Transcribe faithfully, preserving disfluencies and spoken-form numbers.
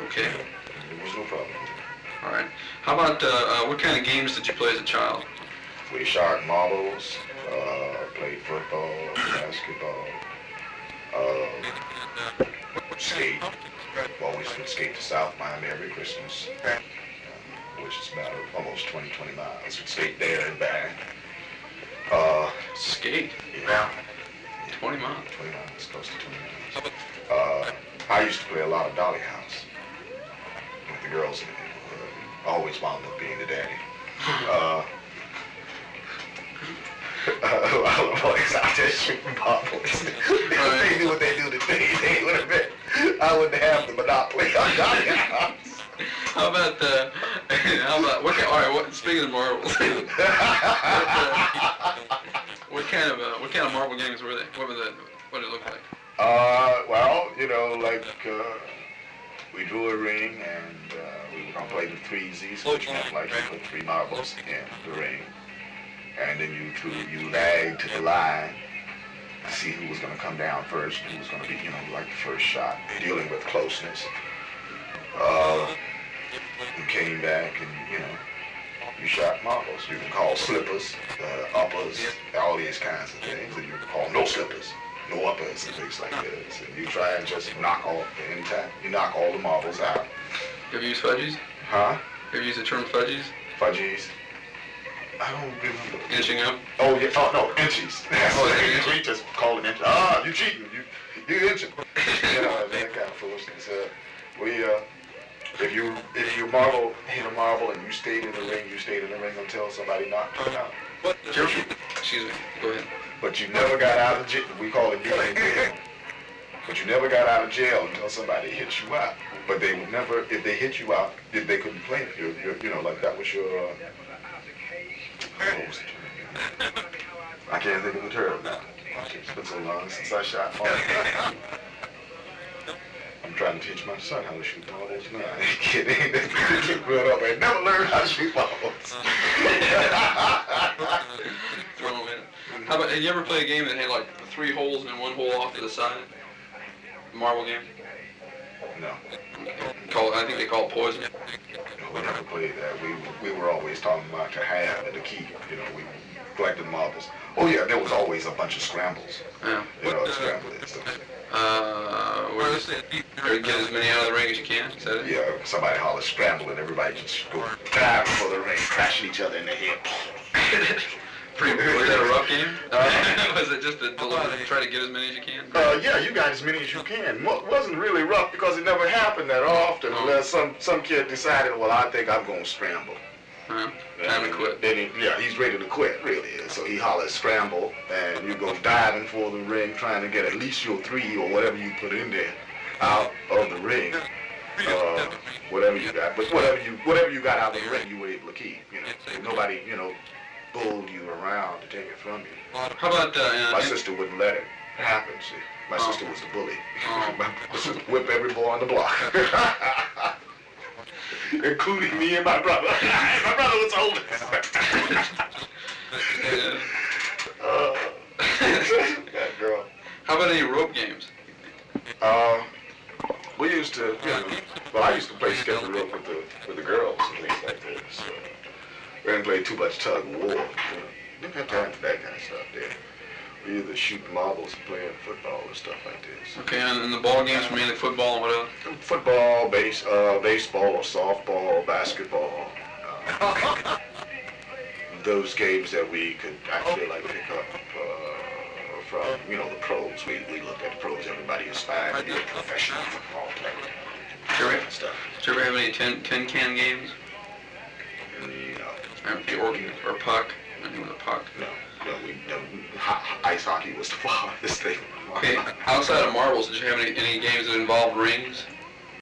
Okay. There was no problem. All right. How about uh, uh, what kind of games did you play as a child? We shot marbles, uh, played football, basketball, uh, skate. Always would skate to South Miami every Christmas, uh, which is about almost twenty, twenty miles. We'd skate there and back. Uh, Skate? Yeah. twenty miles? twenty miles, close to twenty miles. Uh, I used to play a lot of Dolly House with the girls in the neighborhood. Always wound up being the daddy. Uh, Uh, all the boys out there shooting marbles. If they knew what they do today, they would have been. I wouldn't have the monopoly on Dolly House. How about the? How about what? All right. What, speaking of marbles, what, uh, what kind of uh, what kind of marble games were they? What were the? What did it look like? Uh, well, you know, like uh, we drew a ring and uh, we were gonna play the threesies, which meant like you put three marbles in the ring. And then you threw, you lagged to the line to see who was going to come down first, who was going to be, you know, like the first shot, dealing with closeness. Uh, you came back and, you know, you shot marbles. You can call slippers, uh, uppers, all these kinds of things. And you can call no slippers, no uppers, and things like this. And you try and just knock off any time. You knock all the marbles out. Have you used fudgies? Huh? Have you used the term fudgies? Fudgies. I don't remember. Inching up? Oh, yeah. Oh, no, inches. Oh, we just call it inches. Ah, you cheating. You, you inching. You know, that kind of foolishness. Uh, we, uh, if you, if you marble, hit a marble and you stayed in the ring, you stayed in the ring until somebody knocked you out. What? Excuse me. Go ahead. But you never got out of jail. We call it getting in jail. But you never got out of jail until somebody hit you out. But they would never, if they hit you out, if they couldn't play it. You're, you're, you know, like that was your, uh, I can't think of the term now. It's been so long since I shot marbles. I'm trying to teach my son how to shoot marbles now. I ain't kidding. He grew up and never learned how to shoot marbles. Throw them in. How about, have you ever played a game that had like three holes and then one hole off to the side? Marble game? No. Call it, I think they call it poison. We never played that. We we were always talking about to have and to keep. You know, we collected marbles. Oh yeah, there was always a bunch of scrambles. Yeah. You know, scramble is. Uh, where you or get as many out of the ring as you can. Is that it? Yeah. Somebody hollers scramble and everybody just go diving for the ring, crashing each other in the head. Pretty, was that a rough game? Uh, was it just to deliver, try to get as many as you can? Uh, yeah, you got as many as you can. It wasn't really rough because it never happened that often oh. unless some, some kid decided, well, I think I'm going to scramble. Uh-huh. Time to quit. Then he, yeah, he's ready to quit, really. So he hollers scramble, and you go diving for the ring, trying to get at least your three or whatever you put in there out of the ring. Uh, whatever you got. But whatever you whatever you got out of the ring, you were able to keep. You know, nobody, you know, pulled you around to take it from you. How about uh, my sister wouldn't let it happen. See, my oh. sister was the bully. Oh. My sister would whip every boy on the block, including me and my brother. My brother was older. uh, that girl. How about any rope games? Uh, we used to, you know, well, I used to play skipping rope with the with the girls and things like this. So. We didn't play too much tug of war. You know. Didn't have time for that kind of stuff there. We either shooting marbles and playing football and stuff like this. Okay, and, and the ball games were mainly football and what else? Football, base, uh, baseball, or softball, or basketball. Uh, those games that we could actually like pick up uh, from, you know, the pros. We, we looked at the pros. Everybody aspired to be a professional football player. Did you ever, and stuff. Did you ever have any tin, tin can games? No. Or, or puck? Anything with a puck? No. No, we, no, ice hockey was the farthest thing. Okay, outside of marbles, did you have any, any games that involved rings?